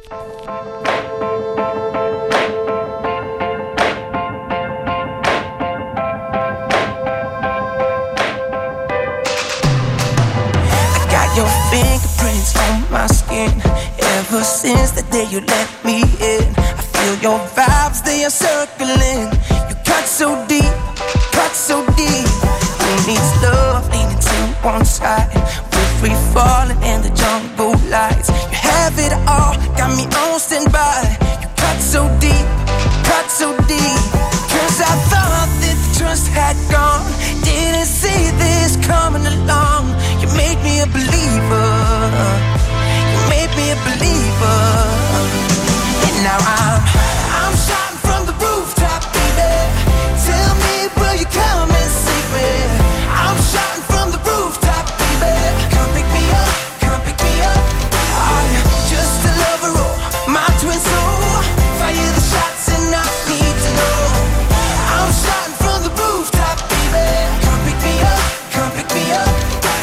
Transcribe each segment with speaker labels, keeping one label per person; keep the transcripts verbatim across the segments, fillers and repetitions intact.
Speaker 1: Your fingerprints on my skin. Ever since the day you let me in, I feel your vibes, they are circling. You cut so deep, cut so deep. Who needs love leaning to one side? We're free falling in the jungle lights. You have it all, got me on standby. You cut so deep, cut so deep. Cause I thought that the trust had gone. Didn't see this coming along. You made me a believer. You made me a believer. And now I'm I'm shouting from the rooftop, baby. Tell me, will you come and save me? I'm shouting from the rooftop, baby. Come pick me up, come pick me up. I'm just a lover, oh, my twin soul. Fire the shots and I need to know. I'm shouting from the rooftop, baby. Come pick me up, come pick me up.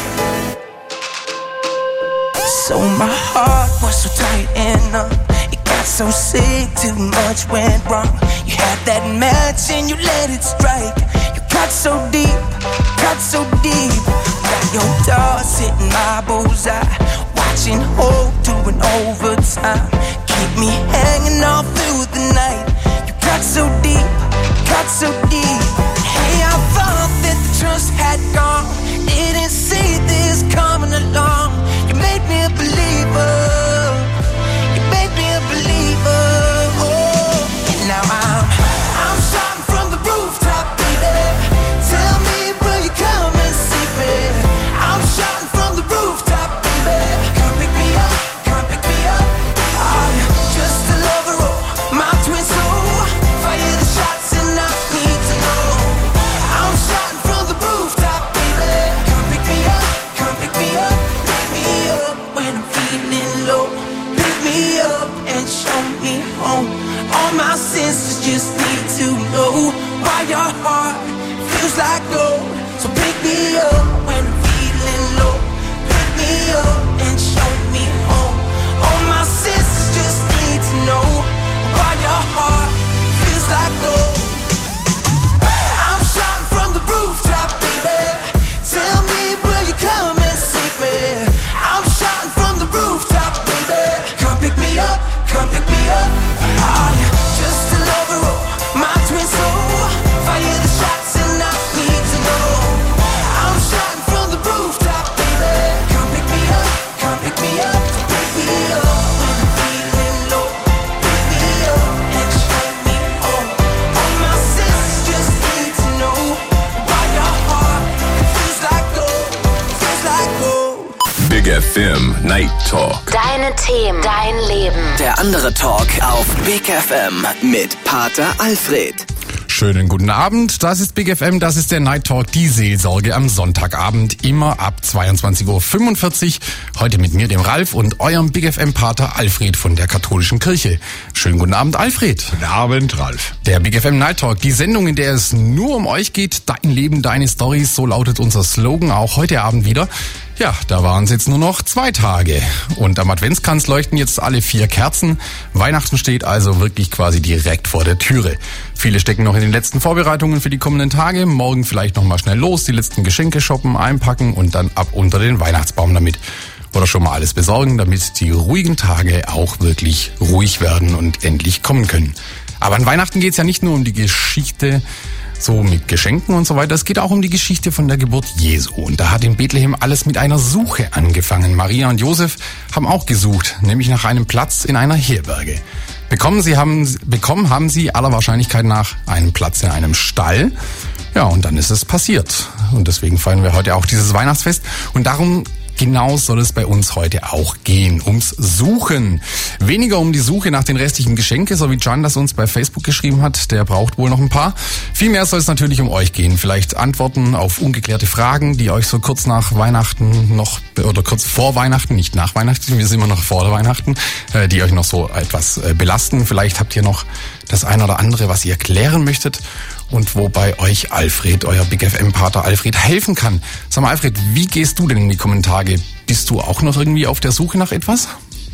Speaker 1: So my heart was so tight and numb. It got so sick, too much went wrong. You had that match and you let it strike. You cut so deep, cut so deep. Got your dog sitting my bullseye, watching hope doing overtime. Keep me hanging all through the night. You cut so deep, cut so deep. Hey, I thought that the trust had gone. Didn't see this coming along. You made me a believer. You made me a believer. Oh, and now I'm I'm shouting from the rooftop, baby. Tell me, will you come and save me? I'm shouting from the rooftop, baby. Come pick me up, come pick me up. I'm just a lover, oh, my twin soul. Fire the shots and I need to know. I'm shouting from the rooftop, baby. Come pick me up, come pick me up. Pick me up when I'm feeling low. Pick me up and show me home. All my senses just need to know why your heart feels like gold. So pick me up when I'm feeling low. Pick me up and show me home. All my senses just need to know why your heart feels like gold. I'm shouting from the rooftop, baby. Tell me, will you come and save me? I'm shouting from the rooftop, baby. Come pick me up, come pick me up. I'm just a lover, oh, my twin soul. Fire the shots and I need to know. I'm shouting from the rooftop, baby. Come pick me up, come pick me up. Pick me up when I'm feeling low. Pick me up and show me home. All my senses just need to know why your heart feels like gold, feels like gold.
Speaker 2: Big F M Night Talk.
Speaker 3: Deine Themen, dein Leben.
Speaker 4: Der andere Talk auf Big F M mit Pater Alfred.
Speaker 5: Schönen guten Abend, das ist Big F M, das ist der Night Talk, die Seelsorge am Sonntagabend, immer ab zweiundzwanzig Uhr fünfundvierzig. Heute mit mir, dem Ralf, und eurem Big F M-Pater Alfred von der katholischen Kirche. Schönen guten Abend, Alfred.
Speaker 2: Guten Abend, Ralf.
Speaker 5: Der Big F M Night Talk, die Sendung, in der es nur um euch geht, dein Leben, deine Storys, so lautet unser Slogan, auch heute Abend wieder. Ja, da waren es jetzt nur noch zwei Tage. Und am Adventskranz leuchten jetzt alle vier Kerzen. Weihnachten steht also wirklich quasi direkt vor der Türe. Viele stecken noch in den letzten Vorbereitungen für die kommenden Tage. Morgen vielleicht noch mal schnell los, die letzten Geschenke shoppen, einpacken und dann ab unter den Weihnachtsbaum damit. Oder schon mal alles besorgen, damit die ruhigen Tage auch wirklich ruhig werden und endlich kommen können. Aber an Weihnachten geht's ja nicht nur um die Geschichte so mit Geschenken und so weiter. Es geht auch um die Geschichte von der Geburt Jesu. Und da hat in Bethlehem alles mit einer Suche angefangen. Maria und Josef haben auch gesucht, nämlich nach einem Platz in einer Herberge. Bekommen sie haben, bekommen haben sie aller Wahrscheinlichkeit nach einen Platz in einem Stall. Ja, und dann ist es passiert. Und deswegen feiern wir heute auch dieses Weihnachtsfest. Und darum genau soll es bei uns heute auch gehen, ums Suchen. Weniger um die Suche nach den restlichen Geschenken, so wie Can das uns bei Facebook geschrieben hat, der braucht wohl noch ein paar. Vielmehr soll es natürlich um euch gehen, vielleicht Antworten auf ungeklärte Fragen, die euch so kurz nach Weihnachten noch, oder kurz vor Weihnachten, nicht nach Weihnachten, wir sind immer noch vor Weihnachten, die euch noch so etwas belasten. Vielleicht habt ihr noch das eine oder andere, was ihr klären möchtet. Und wobei euch Alfred, euer Big F M-Pater Alfred, helfen kann. Sag mal, Alfred, wie gehst du denn in die kommenden Tage? Bist du auch noch irgendwie auf der Suche nach etwas?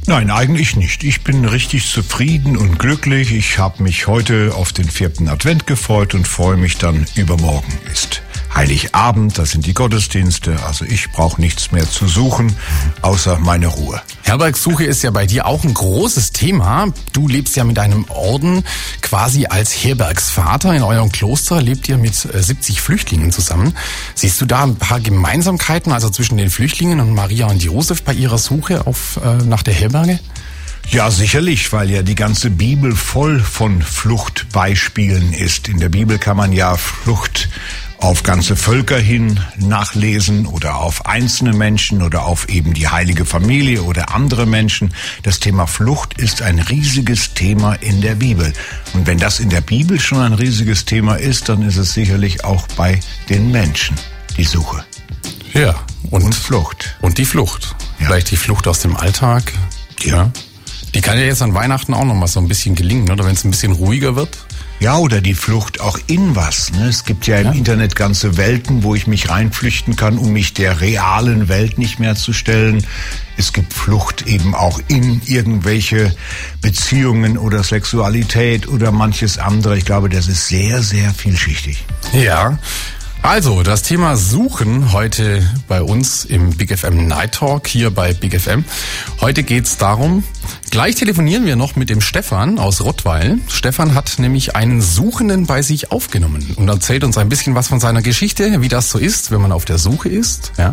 Speaker 2: Nein, eigentlich nicht. Ich bin richtig zufrieden und glücklich. Ich habe mich heute auf den vierten Advent gefreut und freue mich dann, übermorgen ist Heiligabend, das sind die Gottesdienste. Also ich brauche nichts mehr zu suchen, außer meine Ruhe.
Speaker 5: Herbergsuche ist ja bei dir auch ein großes Thema. Du lebst ja mit einem Orden quasi als Herbergsvater. In eurem Kloster lebt ihr mit siebzig Flüchtlingen zusammen. Siehst du da ein paar Gemeinsamkeiten, also zwischen den Flüchtlingen und Maria und Josef bei ihrer Suche auf, äh, nach der Herberge?
Speaker 2: Ja, sicherlich, weil ja die ganze Bibel voll von Fluchtbeispielen ist. In der Bibel kann man ja Flucht auf ganze Völker hin nachlesen oder auf einzelne Menschen oder auf eben die heilige Familie oder andere Menschen. Das Thema Flucht ist ein riesiges Thema in der Bibel. Und wenn das in der Bibel schon ein riesiges Thema ist, dann ist es sicherlich auch bei den Menschen die Suche.
Speaker 5: Ja. Und,
Speaker 2: und Flucht.
Speaker 5: Und die Flucht. Ja. Vielleicht die Flucht aus dem Alltag.
Speaker 2: Ja.
Speaker 5: ja. Die kann ja jetzt an Weihnachten auch noch mal so ein bisschen gelingen, oder wenn es ein bisschen ruhiger wird.
Speaker 2: Ja, oder die Flucht auch in was. Ne? Es gibt ja im ja. Internet ganze Welten, wo ich mich reinflüchten kann, um mich der realen Welt nicht mehr zu stellen. Es gibt Flucht eben auch in irgendwelche Beziehungen oder Sexualität oder manches andere. Ich glaube, das ist sehr, sehr vielschichtig.
Speaker 5: Ja. Also, das Thema Suchen heute bei uns im Big F M Night Talk hier bei Big F M. Heute geht's darum, gleich telefonieren wir noch mit dem Stefan aus Rottweil. Stefan hat nämlich einen Suchenden bei sich aufgenommen und erzählt uns ein bisschen was von seiner Geschichte, wie das so ist, wenn man auf der Suche ist, ja.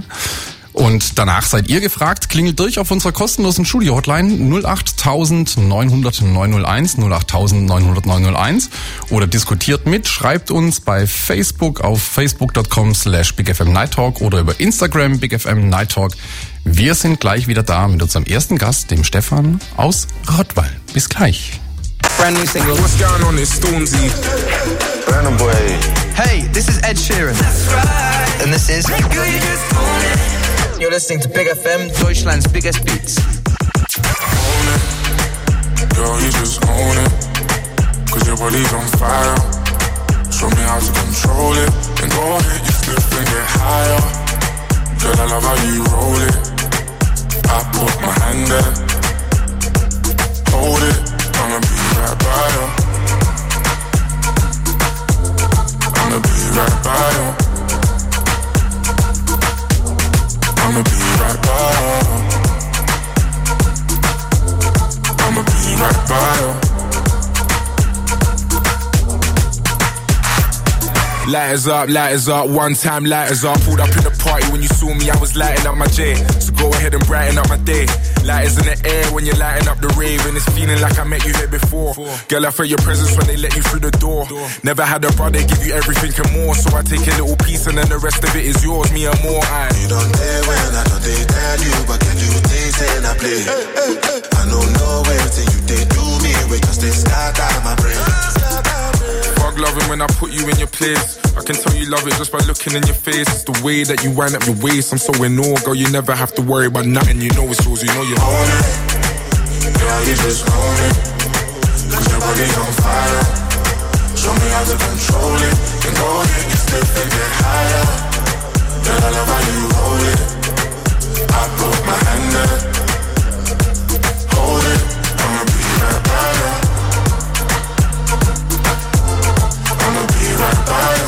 Speaker 5: Und danach seid ihr gefragt, klingelt durch auf unserer kostenlosen Studio-Hotline null acht neunhundert neunhunderteins, null acht neunhundert neunhunderteins oder diskutiert mit, schreibt uns bei Facebook auf facebook punkt com slash Big F M Night Talk oder über Instagram Big F M Night Talk. Wir sind gleich wieder da mit unserem ersten Gast, dem Stefan aus Rottweil. Bis gleich.
Speaker 6: Brand new single. What's going on? It's Stormzy.
Speaker 7: Burna Boy.
Speaker 6: Hey, this is Ed Sheeran.
Speaker 7: That's right.
Speaker 6: And this is...
Speaker 7: You're listening to Big F M,
Speaker 6: Deutschland's biggest beats.
Speaker 8: Own it, girl, you just own it. Cause your body's on fire. Show me how to control it. And go ahead, you slip and get higher. Girl, I love how you roll it. I put my hand there. Hold it, I'ma be right by you. I'ma be right by you. I'ma be right by you. I'ma be right by you.
Speaker 6: Lighters up, lighters up, one time lighters up. Pulled up in the party when you saw me, I was lighting up my J. So go ahead and brighten up my day. Lighters in the air when you're lighting up the rave. And it's feeling like I met you here before. Girl, I felt your presence when they let you through the door. Never had a brother give you everything and more. So I take a little piece and then the rest of it is yours, me and more. I
Speaker 9: You don't dare when I don't they tell you. But can you taste and I play? I don't know where till you they do me. We just they start out my brain.
Speaker 8: Fuck loving when I put you in your place. I can tell you love it just by looking in your face. It's the way that you wind up your waist. I'm so in awe, girl, you never have to worry about nothing. You know it's yours, you know you own it.
Speaker 9: Girl, you just own it. Cause your body's on fire. Show me how to control it. Then go ahead, get stiff and get higher. Girl, I love how you roll it. I put my hand there. Hold it, I'ma be right by you. I'ma be right by you.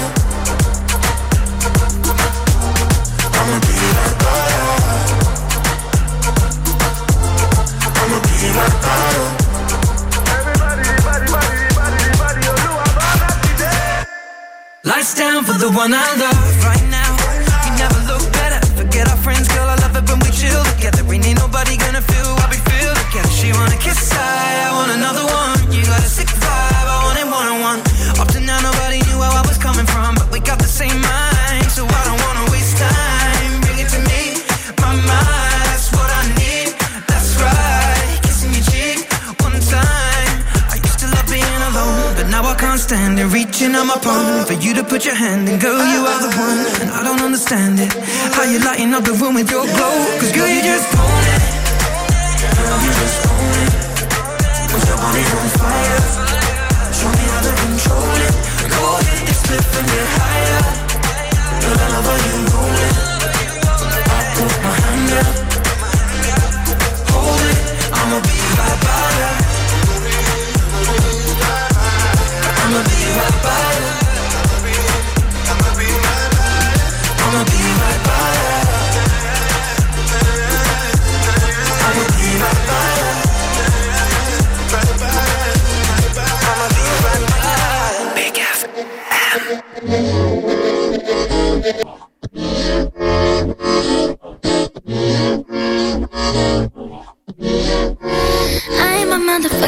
Speaker 9: I'ma be right by you. I'ma be right by you.
Speaker 1: Everybody, everybody, everybody, everybody, you know I'm gonna be there. Lights down for the one I love right now. You never look better. Forget our friends, girl. I love it when we chill together. We ain't nobody gonna feel what we feel together. She wanna kiss, I, I want another one. You got a sick vibe, I want it one on one. Up to now, nobody knew where I was coming from, but we got the same mind, so I don't wanna waste time. Bring it to me, my mind, that's what I need. That's right, kissing your cheek one time. I used to love being alone, but now I can't stand it. Reaching on my palm for you to put your hand in, girl, you are the one, and I don't understand it. How you lighting up the room with your glow? Cause girl, you just own it.
Speaker 9: Girl, you just own it. Cause your body's on fire. Show me how to control it. Go ahead, get stiff and get higher. Girl, I love how you roll it. I put my hand there. Hold it, I'ma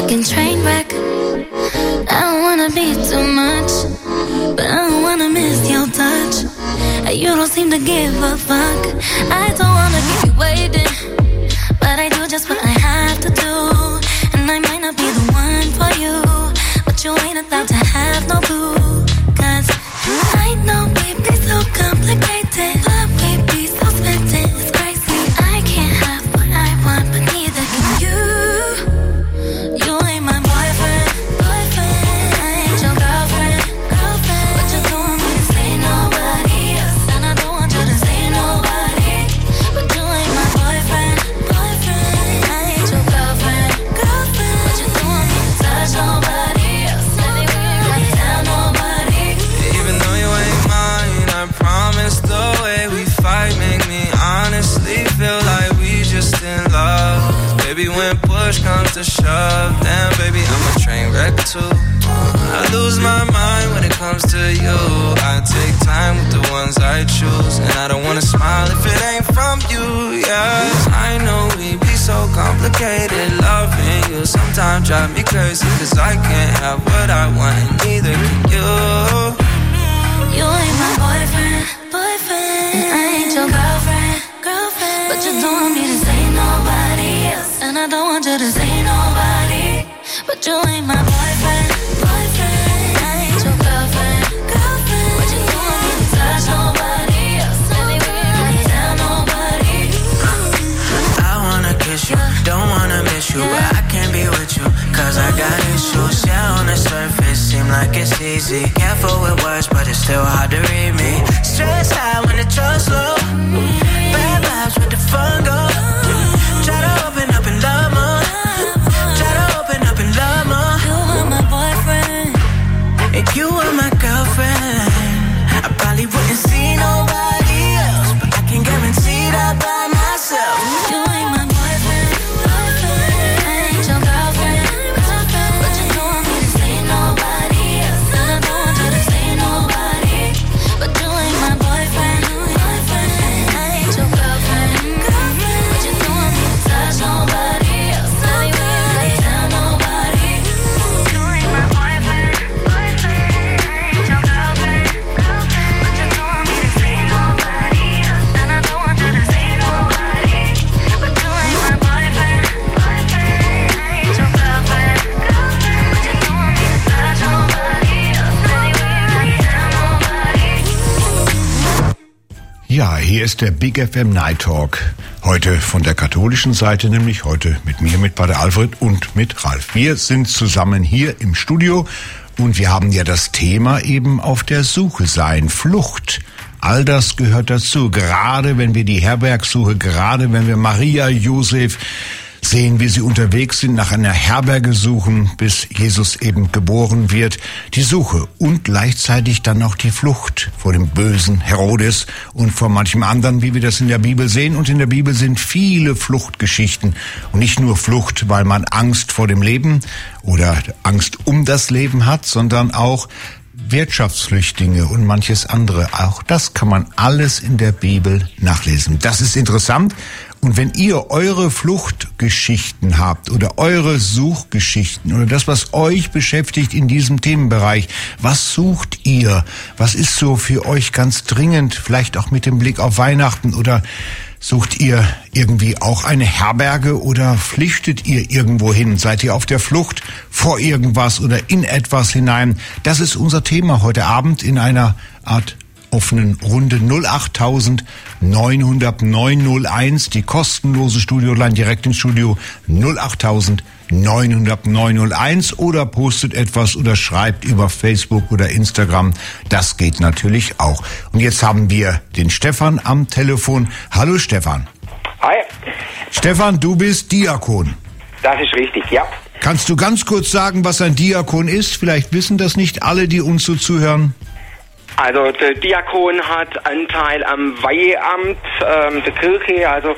Speaker 10: fucking train wreck. I don't wanna be too much, but I don't wanna miss your touch. You don't seem to give a fuck. I don't wanna keep you waiting, but I do just what I have to do. And I might not be the one for you, but you ain't allowed to have no clue. Cause I know we be so complicated, but we be so spitting, it's crazy. I can't have what I want, but neither can you. You ain't my boyfriend, boyfriend. I ain't your girlfriend, girlfriend. But you don't want me to say nobody else, and I don't want you to say nobody. But you ain't my boyfriend, boyfriend. I ain't your girlfriend, girlfriend. But you don't want me to touch nobody else, baby, we ain't gonna tell nobody.
Speaker 11: Even though you ain't mine, I promise the way we fight make me honestly feel like we just in love. 'Cause baby, when push comes to shove, then baby, I'm a train wreck too. I lose my mind when it comes to you. I take time with the ones I choose, and I don't wanna smile if it ain't from you, yeah. I know we be so complicated, loving you sometimes drive me crazy, 'cause I can't have what I want, and neither can you.
Speaker 10: You ain't my boyfriend, boyfriend. And I ain't your girlfriend, girlfriend. But you don't want me to say nobody else, and I don't want you to say nobody. But you ain't my boyfriend, boyfriend. I ain't your girlfriend, girlfriend. But you don't want me to touch nobody else, baby, we ain't gonna tell nobody.
Speaker 11: I wanna kiss you, don't wanna miss you, but I can't be with you, 'cause I got issues. Yeah, on the surface, seem like it's easy. Careful with words, but it's still hard to read me. Stress high when the trust low. Bad vibes with the fun go. Try to open up and love more. Try to open up and love more.
Speaker 10: You are my boyfriend,
Speaker 11: and you are my girlfriend. I probably wouldn't see nobody else, but I can guarantee that by myself.
Speaker 10: you ain't my boyfriend, boyfriend. I ain't your girlfriend, girlfriend. But you don't want me to say nobody else, and I don't want you to say nobody. But you ain't my boyfriend, boyfriend. I ain't your girlfriend, girlfriend. But you don't want me to touch nobody else, baby, we ain't gonna tell nobody. You ain't my boyfriend, boyfriend. I ain't your girlfriend, girlfriend. But you don't want me to say nobody else, and I don't want you to say nobody. But you ain't my boyfriend, boyfriend. I ain't your girlfriend, girlfriend. But you don't want me to touch nobody else, baby, we ain't gonna tell nobody.
Speaker 2: Ja, hier ist der Big F M Night Talk. Heute von der katholischen Seite, nämlich heute mit mir, mit Pater Alfred und mit Ralf. Wir sind zusammen hier im Studio und wir haben ja das Thema eben auf der Suche sein, Flucht. All das gehört dazu, gerade wenn wir die Herbergsuche, gerade wenn wir Maria, Josef sehen, wie sie unterwegs sind, nach einer Herberge suchen, bis Jesus eben geboren wird. Die Suche und gleichzeitig dann auch die Flucht vor dem bösen Herodes und vor manchem anderen, wie wir das in der Bibel sehen. Und in der Bibel sind viele Fluchtgeschichten. Und nicht nur Flucht, weil man Angst vor dem Leben oder Angst um das Leben hat, sondern auch Wirtschaftsflüchtlinge und manches andere. Auch das kann man alles in der Bibel nachlesen. Das ist interessant. Und wenn ihr eure Fluchtgeschichten habt oder eure Suchgeschichten oder das, was euch beschäftigt in diesem Themenbereich, was sucht ihr? Was ist so für euch ganz dringend? Vielleicht auch mit dem Blick auf Weihnachten, oder sucht ihr irgendwie auch eine Herberge oder flüchtet ihr irgendwo hin? Seid ihr auf der Flucht vor irgendwas oder in etwas hinein? Das ist unser Thema heute Abend in einer Art offenen Runde. Null acht neun null null neun null eins, die kostenlose Studioline direkt ins Studio null acht neun null null neun null eins, oder postet etwas oder schreibt über Facebook oder Instagram. Das geht natürlich auch. Und jetzt haben wir den Stefan am Telefon. Hallo Stefan.
Speaker 12: Hi.
Speaker 2: Stefan, du bist Diakon.
Speaker 12: Das ist richtig, ja.
Speaker 2: Kannst du ganz kurz sagen, was ein Diakon ist? Vielleicht wissen das nicht alle, die uns so zuhören.
Speaker 12: Also der Diakon hat Anteil am Weiheamt ähm, der Kirche, also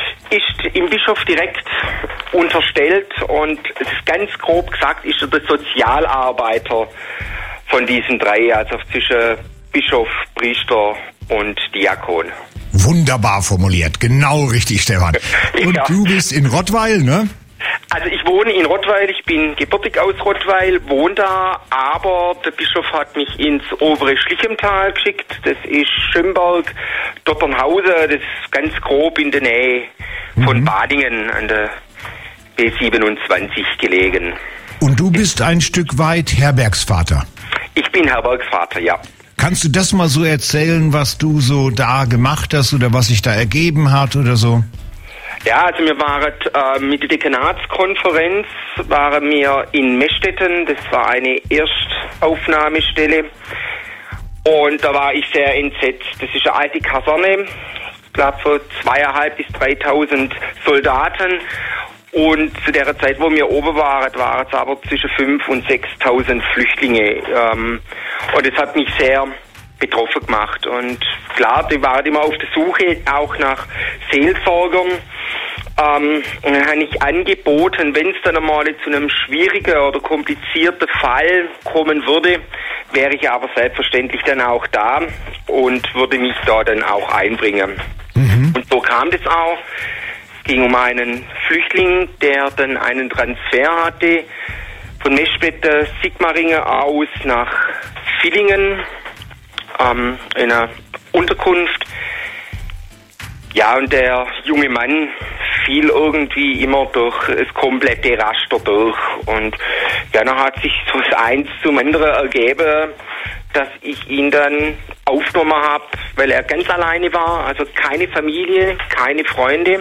Speaker 12: ist im Bischof direkt unterstellt, und es ist ganz grob gesagt, ist er der Sozialarbeiter von diesen drei, also zwischen Bischof, Priester und Diakon.
Speaker 2: Wunderbar formuliert, genau richtig, Stefan. Und ja. Du bist in Rottweil, ne?
Speaker 12: Also ich wohne in Rottweil, ich bin gebürtig aus Rottweil, wohne da, aber der Bischof hat mich ins obere Schlichemtal geschickt, das ist Schönberg, Dotternhausen, das ist ganz grob in der Nähe von mhm. Badingen an der B siebenundzwanzig gelegen.
Speaker 2: Und du bist ein Stück weit Herbergsvater? Ich bin Herbergsvater, ja. Kannst du das mal so erzählen, was du so da gemacht hast oder was sich da ergeben hat oder so?
Speaker 12: Ja, also wir waren äh, mit der Dekanatskonferenz, waren wir in Meschtetten, das war eine Erstaufnahmestelle und da war ich sehr entsetzt. Das ist eine alte Kaserne, ich glaube so zweieinhalb bis dreitausend Soldaten und zu der Zeit, wo wir oben waren, waren es aber zwischen fünf und sechstausend Flüchtlinge ähm, und das hat mich sehr betroffen gemacht und klar, die waren immer auf der Suche auch nach Seelsorgern. Ähm, und dann habe ich angeboten, wenn es dann einmal zu einem schwierigen oder komplizierten Fall kommen würde, wäre ich aber selbstverständlich dann auch da und würde mich da dann auch einbringen. Mhm. Und so kam das auch. Es ging um einen Flüchtling, der dann einen Transfer hatte von Meschwette Sigmaringen aus nach Villingen, ähm, in einer Unterkunft. Ja, und der junge Mann fiel irgendwie immer durch das komplette Raster durch. Und ja, dann hat sich so das eins zum anderen ergeben, dass ich ihn dann aufgenommen habe, weil er ganz alleine war, also keine Familie, keine Freunde.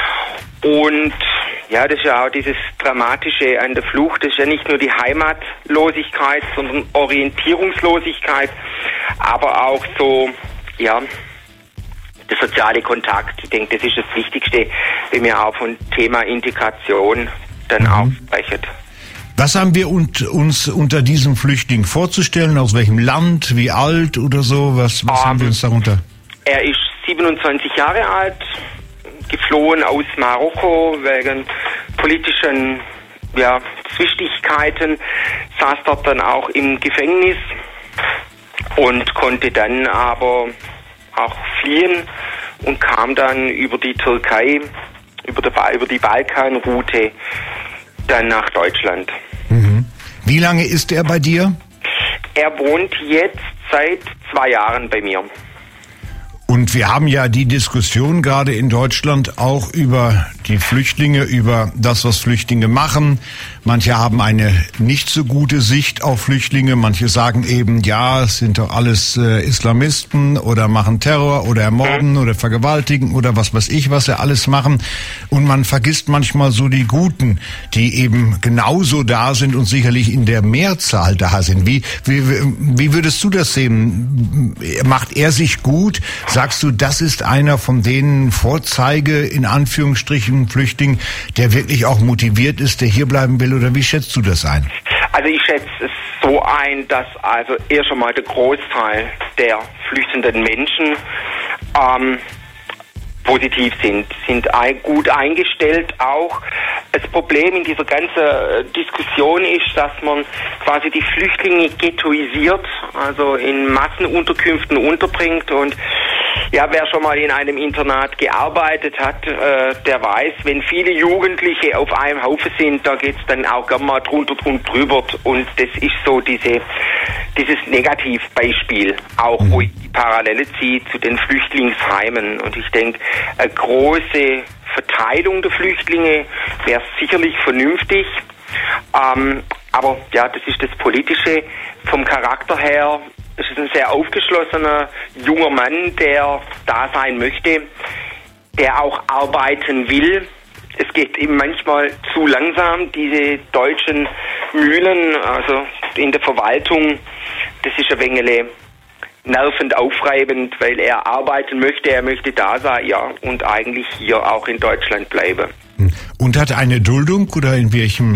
Speaker 12: Und ja, das ist ja auch dieses Dramatische an der Flucht. Das ist ja nicht nur die Heimatlosigkeit, sondern Orientierungslosigkeit, aber auch so, ja, der soziale Kontakt. Ich denke, das ist das Wichtigste, wenn wir auch von Thema Integration dann auch sprechen.
Speaker 2: Was haben wir und, uns unter diesem Flüchtling vorzustellen? Aus welchem Land? Wie alt oder so? Was, was um, haben wir uns darunter?
Speaker 12: Er ist siebenundzwanzig Jahre alt, geflohen aus Marokko wegen politischen ja, Zwistigkeiten, saß dort dann auch im Gefängnis und konnte dann aber auch fliehen und kam dann über die Türkei, über, der, über die Balkanroute dann nach Deutschland.
Speaker 2: Mhm. Wie lange ist er bei dir?
Speaker 12: Er wohnt jetzt seit zwei Jahren bei mir.
Speaker 2: Und wir haben ja die Diskussion gerade in Deutschland auch über die Flüchtlinge, über das, was Flüchtlinge machen. Manche haben eine nicht so gute Sicht auf Flüchtlinge. Manche sagen eben, ja, es sind doch alles äh, Islamisten oder machen Terror oder ermorden oder vergewaltigen oder was weiß ich, was sie alles machen. Und man vergisst manchmal so die Guten, die eben genauso da sind und sicherlich in der Mehrzahl da sind. Wie, wie, wie würdest du das sehen? Macht er sich gut? Sagst du, das ist einer von denen Vorzeige, in Anführungsstrichen, Flüchtling, der wirklich auch motiviert ist, der hier bleiben will? Oder wie schätzt du das ein?
Speaker 12: Also ich schätze es so ein, dass also erst einmal der Großteil der flüchtenden Menschen ähm, positiv sind, sind ein, gut eingestellt auch. Das Problem in dieser ganzen Diskussion ist, dass man quasi die Flüchtlinge ghettoisiert, also in Massenunterkünften unterbringt und ja, wer schon mal in einem Internat gearbeitet hat, äh, der weiß, wenn viele Jugendliche auf einem Haufen sind, da geht's dann auch gerne mal drunter und drüber und das ist so diese, dieses Negativbeispiel, auch wo ich die Parallele ziehe zu den Flüchtlingsheimen und ich denke, eine große Verteilung der Flüchtlinge wäre sicherlich vernünftig, ähm, aber ja, das ist das Politische. Vom Charakter her es ist ein sehr aufgeschlossener junger Mann, der da sein möchte, der auch arbeiten will. Es geht ihm manchmal zu langsam, diese deutschen Mühlen, also in der Verwaltung, das ist ein wenig nervend aufreibend, weil er arbeiten möchte, er möchte da sein, ja, und eigentlich hier auch in Deutschland bleiben.
Speaker 2: Und hat eine Duldung oder in welchem?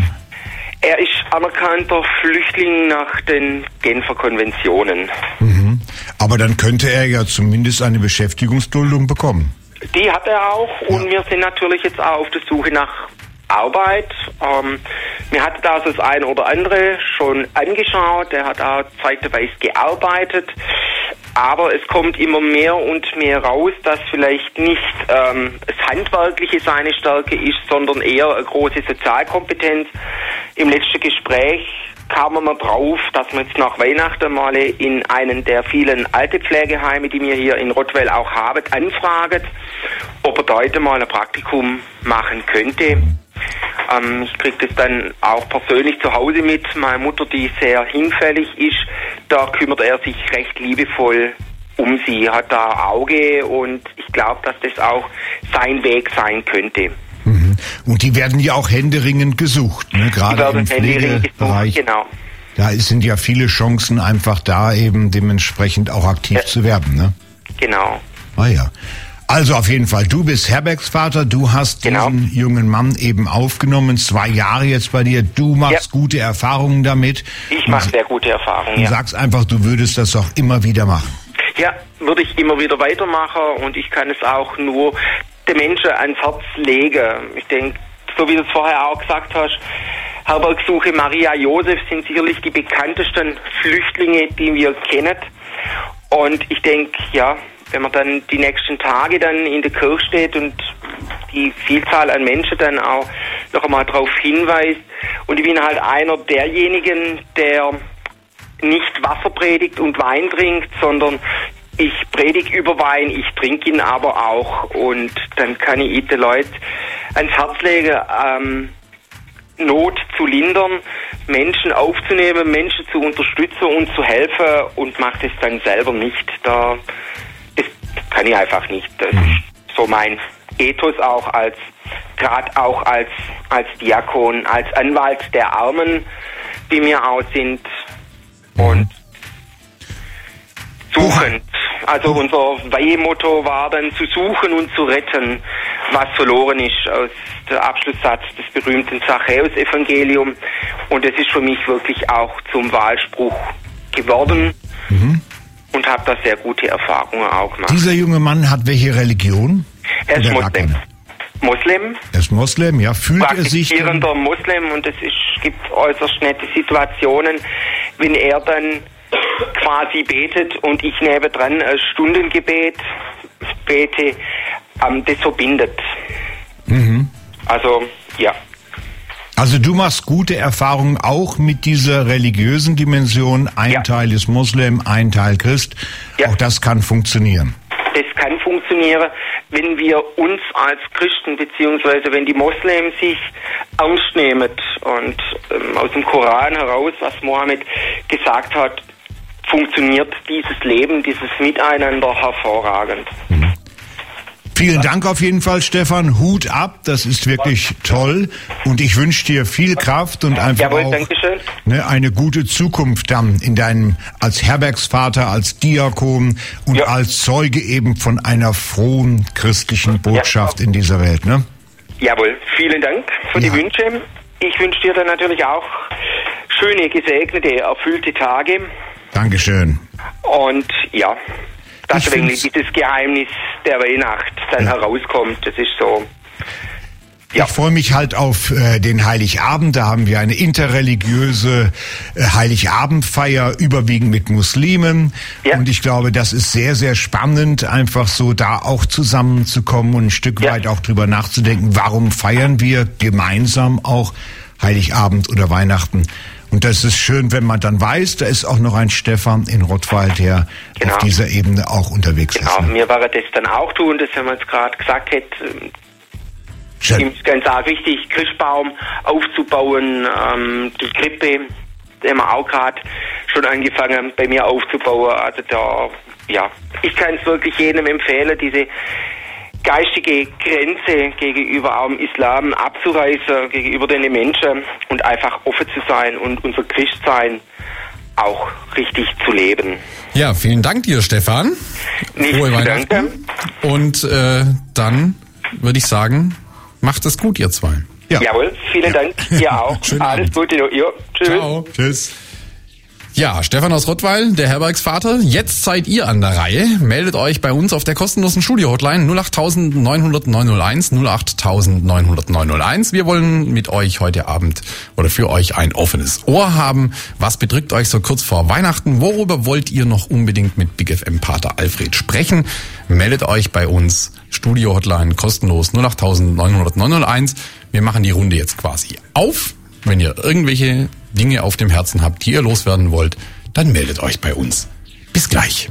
Speaker 12: Er ist anerkannter Flüchtling nach den Genfer Konventionen.
Speaker 2: Mhm. Aber dann könnte er ja zumindest eine Beschäftigungsduldung bekommen.
Speaker 12: Die hat er auch und ja. Wir sind natürlich jetzt auch auf der Suche nach Arbeit. Ähm, mir hat da das eine oder andere schon angeschaut. Er hat auch zeitweise gearbeitet. Aber es kommt immer mehr und mehr raus, dass vielleicht nicht ähm, das Handwerkliche seine Stärke ist, sondern eher eine große Sozialkompetenz. Im letzten Gespräch kam man mal drauf, dass man jetzt nach Weihnachten mal in einen der vielen Altenpflegeheime, die wir hier in Rottweil auch haben, anfragt, ob er da heute mal ein Praktikum machen könnte. Ähm, ich kriege das dann auch persönlich zu Hause mit. Meine Mutter, die sehr hinfällig ist, da kümmert er sich recht liebevoll um sie, hat da Auge und ich glaube, dass das auch sein Weg sein könnte.
Speaker 2: Mhm. Und die werden ja auch händeringend gesucht, ne? Gerade im Pflegebereich.
Speaker 12: Genau.
Speaker 2: Da sind ja viele Chancen einfach da, eben dementsprechend auch aktiv ja. zu werben, ne?
Speaker 12: Genau.
Speaker 2: Ah ja. Also auf jeden Fall, du bist Herbergsvater, du hast genau. diesen jungen Mann eben aufgenommen, zwei Jahre jetzt bei dir, du machst ja. gute Erfahrungen damit.
Speaker 12: Ich mache sehr gute Erfahrungen,
Speaker 2: ja.
Speaker 12: Du
Speaker 2: sagst einfach, du würdest das auch immer wieder machen.
Speaker 12: Ja, würde ich immer wieder weitermachen und ich kann es auch nur den Menschen ans Herz legen. Ich denke, so wie du es vorher auch gesagt hast, Herbergsuche Maria Josef sind sicherlich die bekanntesten Flüchtlinge, die wir kennen. Und ich denke, ja, wenn man dann die nächsten Tage dann in der Kirche steht und die Vielzahl an Menschen dann auch noch einmal darauf hinweist. Und ich bin halt einer derjenigen, der nicht Wasser predigt und Wein trinkt, sondern ich predige über Wein, ich trinke ihn aber auch. Und dann kann ich den Leuten ans Herz legen, ähm, Not zu lindern, Menschen aufzunehmen, Menschen zu unterstützen und zu helfen und macht es dann selber nicht. Da, das kann ich einfach nicht. Das ist so mein Ethos auch als, gerade auch als, als Diakon, als Anwalt der Armen, die mir auch sind. Und suchend. Also unser Weihemotto war dann zu suchen und zu retten, was verloren ist, aus der Abschlusssatz des berühmten Zachäus-Evangelium. Und es ist für mich wirklich auch zum Wahlspruch geworden mhm. und habe da sehr gute Erfahrungen auch gemacht.
Speaker 2: Dieser junge Mann hat welche Religion?
Speaker 12: Er ist Moslem. Moslem.
Speaker 2: Er ist Moslem, ja. Fühlt er sich...
Speaker 12: Praktizierender Moslem und es ist, gibt äußerst nette Situationen, wenn er dann quasi betet und ich nebendran ein Stundengebet bete, ähm, das verbindet.
Speaker 2: Mhm.
Speaker 12: Also, ja.
Speaker 2: Also du machst gute Erfahrungen auch mit dieser religiösen Dimension. Ein ja. Teil ist Moslem, ein Teil Christ. Ja. Auch das kann funktionieren.
Speaker 12: Das kann funktionieren, wenn wir uns als Christen, beziehungsweise wenn die Moslems sich ernst nehmen und ähm, aus dem Koran heraus, was Mohammed gesagt hat, funktioniert dieses Leben, dieses Miteinander hervorragend.
Speaker 2: Mhm. Vielen Dank auf jeden Fall, Stefan. Hut ab, das ist wirklich toll. Und ich wünsche dir viel Kraft und einfach Jawohl, auch ne, eine gute Zukunft dann in deinem als Herbergsvater, als Diakon und ja. als Zeuge eben von einer frohen christlichen Botschaft ja. in dieser Welt. Ne?
Speaker 12: Jawohl, vielen Dank für ja. die Wünsche. Ich wünsche dir dann natürlich auch schöne, gesegnete, erfüllte Tage.
Speaker 2: Dankeschön.
Speaker 12: Und ja, dass wenn dieses Geheimnis der Weihnacht dann ja. herauskommt, das ist so.
Speaker 2: Ja. Ich freue mich halt auf äh, den Heiligabend. Da haben wir eine interreligiöse äh, Heiligabendfeier, überwiegend mit Muslimen. Ja. Und ich glaube, das ist sehr, sehr spannend, einfach so da auch zusammenzukommen und ein Stück ja. weit auch drüber nachzudenken, warum feiern wir gemeinsam auch Heiligabend oder Weihnachten. Und das ist schön, wenn man dann weiß, da ist auch noch ein Stefan in Rottweil, der genau. auf dieser Ebene auch unterwegs
Speaker 12: genau.
Speaker 2: ist.
Speaker 12: Genau, mir war das dann auch tun, das haben wir jetzt gerade gesagt hätte.
Speaker 2: Schön.
Speaker 12: Ihm ist ganz auch wichtig, Christbaum aufzubauen, ähm, die Krippe, die haben wir auch gerade schon angefangen bei mir aufzubauen. Also da, ja, ich kann es wirklich jedem empfehlen, diese geistige Grenze gegenüber auch dem Islam abzureißen, gegenüber den Menschen und einfach offen zu sein und unser Christsein auch richtig zu leben.
Speaker 5: Ja, vielen Dank dir, Stefan.
Speaker 12: Nicht Frohe Weihnachten. Danke.
Speaker 5: Und äh, dann würde ich sagen, macht es gut, ihr zwei.
Speaker 12: Ja. Jawohl, vielen ja. Dank. Ihr auch.
Speaker 5: Schönen
Speaker 12: Alles
Speaker 5: Abend.
Speaker 12: Gute. Jo, tschüss.
Speaker 5: Ciao. Tschüss. Ja, Stefan aus Rottweil, der Herbergsvater. Jetzt seid ihr an der Reihe. Meldet euch bei uns auf der kostenlosen Studio-Hotline null acht neun null null neun null eins null acht neun null null neun null eins. Wir wollen mit euch heute Abend oder für euch ein offenes Ohr haben. Was bedrückt euch so kurz vor Weihnachten? Worüber wollt ihr noch unbedingt mit Big F M Pater Alfred sprechen? Meldet euch bei uns. Studio-Hotline kostenlos null acht neun null null neun null eins. Wir machen die Runde jetzt quasi auf. Wenn ihr irgendwelche Dinge auf dem Herzen habt, die ihr loswerden wollt, dann meldet euch bei uns. Bis gleich.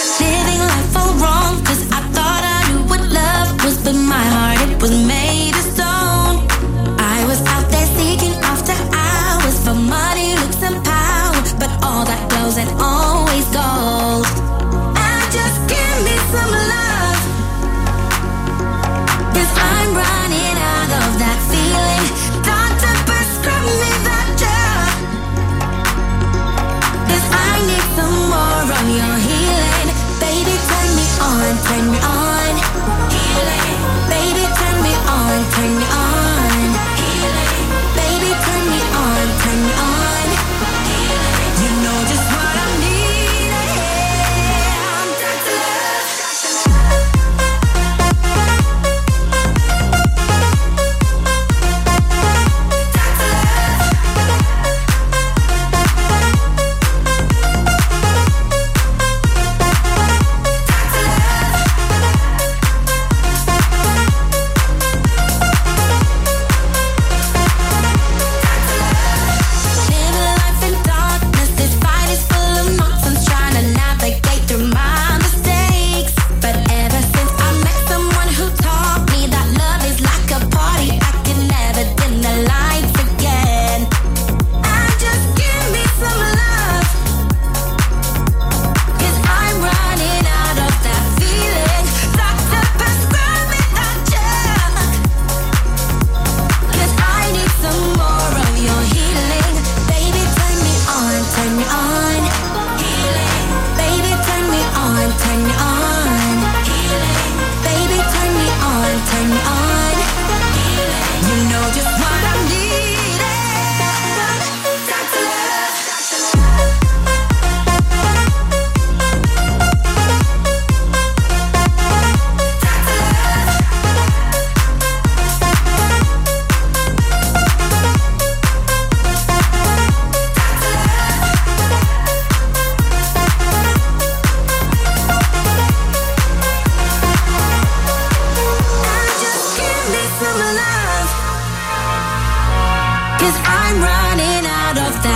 Speaker 10: was made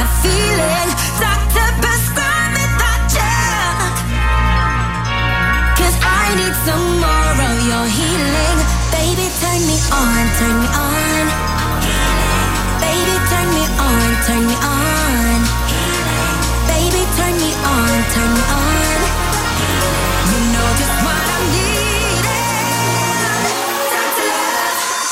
Speaker 10: feeling. Doctor, prescribe me that gel. Cause I need some more of your healing. Baby, turn me on, turn me on. Baby, turn me on, turn me on. Baby, turn me on, turn me on. You know just what I'm needing. Doctor Love.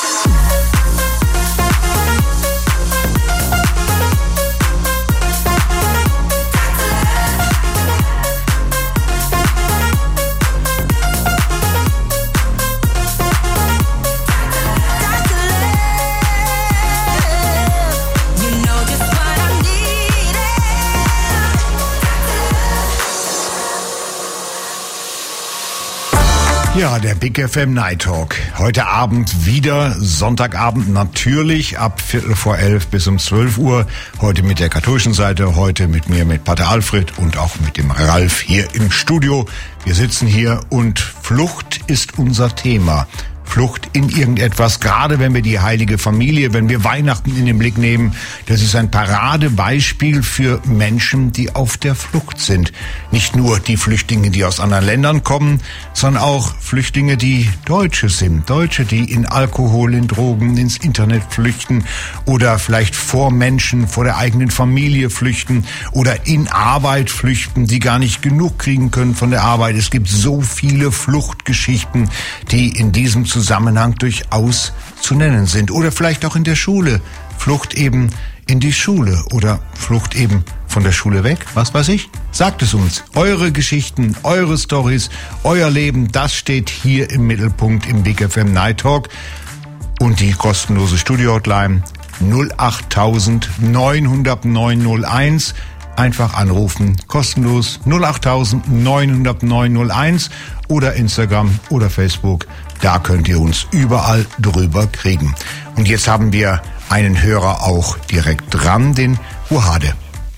Speaker 2: Ja, der Big F M Night Talk. Heute Abend wieder, Sonntagabend natürlich, ab Viertel vor elf bis um zwölf Uhr. Heute mit der katholischen Seite, heute mit mir, mit Pater Alfred und auch mit dem Ralf hier im Studio. Wir sitzen hier und Flucht ist unser Thema. Flucht in irgendetwas, gerade wenn wir die heilige Familie, wenn wir Weihnachten in den Blick nehmen, das ist ein Paradebeispiel für Menschen, die auf der Flucht sind. Nicht nur die Flüchtlinge, die aus anderen Ländern kommen, sondern auch Flüchtlinge, die Deutsche sind. Deutsche, die in Alkohol, in Drogen, ins Internet flüchten oder vielleicht vor Menschen, vor der eigenen Familie flüchten oder in Arbeit flüchten, die gar nicht genug kriegen können von der Arbeit. Es gibt so viele Fluchtgeschichten, die in diesem Zusammenhang durchaus zu nennen sind. Oder vielleicht auch in der Schule. Flucht eben in die Schule oder Flucht eben von der Schule weg. Was weiß ich? Sagt es uns. Eure Geschichten, eure Storys, euer Leben, das steht hier im Mittelpunkt im Big F M Night Talk. Und die kostenlose Studio-Hotline null acht neun null null neun null eins. Einfach anrufen, kostenlos null acht neun null null neun null eins oder Instagram oder Facebook. Da könnt ihr uns überall drüber kriegen. Und jetzt haben wir einen Hörer auch direkt dran, den Buhade.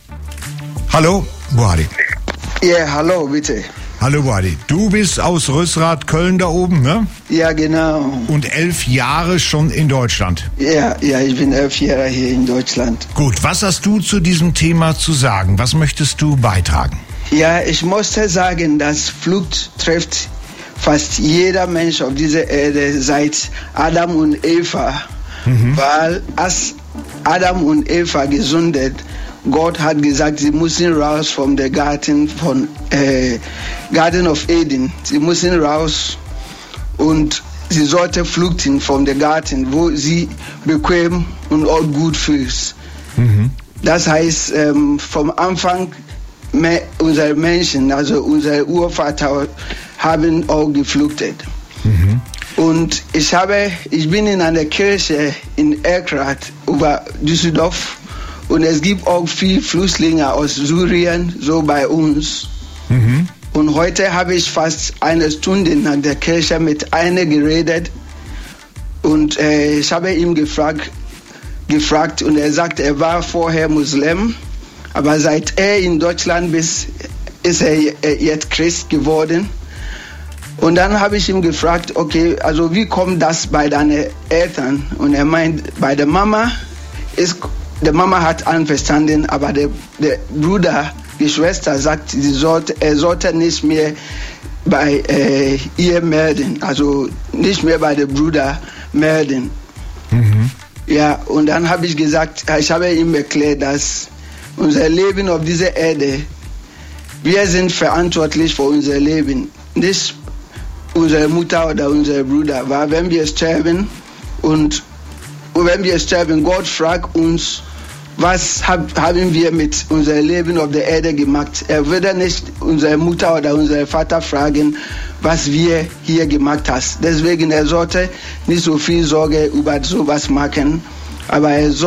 Speaker 2: Hallo, Buhade.
Speaker 13: Ja, hallo, bitte.
Speaker 2: Hallo, Buhade. Du bist aus Rösrath, Köln da oben, ne?
Speaker 13: Ja, genau.
Speaker 2: Und elf Jahre schon in Deutschland.
Speaker 13: Ja, ja, ich bin elf Jahre hier in Deutschland.
Speaker 2: Gut, was hast du zu diesem Thema zu sagen? Was möchtest du beitragen?
Speaker 13: Ja, ich musste sagen, dass Flucht trifft fast jeder Mensch auf dieser Erde seit Adam und Eva. Mhm. Weil als Adam und Eva gesündet, Gott hat gesagt, sie müssen raus vom der Garten von äh, Garden of Eden. Sie müssen raus und sie sollten flüchten vom der Garten, wo sie bequem und auch gut fühlt. Mhm. Das heißt, ähm, vom Anfang me- unserer Menschen, also unser Urvater, haben auch geflüchtet. Mhm. Und ich habe, ich bin in einer Kirche in Erkrath über Düsseldorf und es gibt auch viele Flüchtlinge aus Syrien, so bei uns. Mhm. Und heute habe ich fast eine Stunde nach der Kirche mit einem geredet und äh, ich habe ihn gefragt, gefragt und er sagt, er war vorher Muslim, aber seit er in Deutschland ist, ist er jetzt Christ geworden. Und dann habe ich ihn gefragt, okay, also wie kommt das bei deinen Eltern? Und er meint, bei der Mama ist, der Mama hat einverstanden, aber der, der Bruder, die Schwester sagt, sie sollte, er sollte nicht mehr bei äh, ihr melden, also nicht mehr bei dem Bruder melden. Mhm. Ja, und dann habe ich gesagt, ich habe ihm erklärt, dass unser Leben auf dieser Erde, wir sind verantwortlich für unser Leben, nicht unsere Mutter oder unser Bruder, weil wenn wir sterben und, und wenn wir sterben, Gott fragt uns, was hab, haben wir mit unserem Leben auf der Erde gemacht. Er würde nicht unsere Mutter oder unseren Vater fragen, was wir hier gemacht haben. Deswegen, er sollte nicht so viel Sorge über sowas machen, aber er